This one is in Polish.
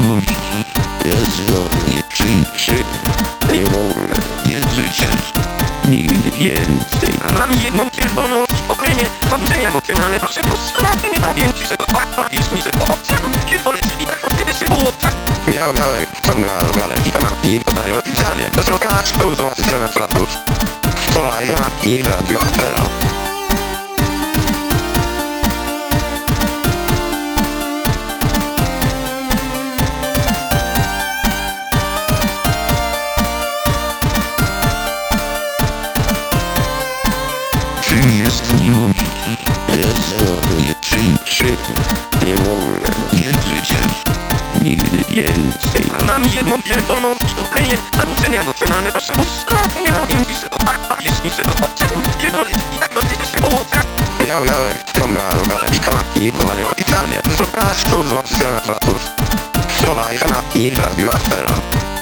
miłości. Jest nie czyńczy, nie wolne, jest życie. Nigdy więcej. A mam jedną czerwoną okręgę, mam dzieje emocjonalne, proszę posłuchaj, nie powiem ci, że to tak, jest mi, że to obciągnę, pierdolę, czyli tak, od ciebie się było, tak. Miałem, ciągnęła rogalę i kanapki podają oficjalnie. Do środka pełzą systemem flatów. Kolej, i radio afera. Czym jest miłość? Jest nie czyńczy, nie wolne, jest życie. Nigdy więcej. A mam jedną czerwoną okręgę, mam dzieje emocjonalne, proszę posłuchaj, nie powiem ci, że to tak, jest mi, że to obciągnę, pierdolę, i tak, od ciebie się było, tak. Miałem, ciągnęła rogalę i kanapki podają oficjalnie. Do środka pełzą systemem flatów. Kolej, kanapki, radio afera.